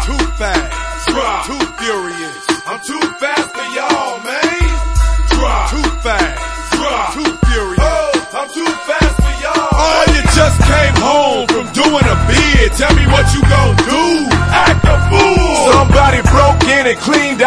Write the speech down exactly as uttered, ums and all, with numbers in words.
Too fast. Drop. Too furious. I'm too fast for y'all, man. Drop. Too fast. Drop. Too furious. Oh, I'm too fast for y'all. Oh, you just came home from doing a bid. Tell me what you gon' do. Act a fool. Somebody broke in and cleaned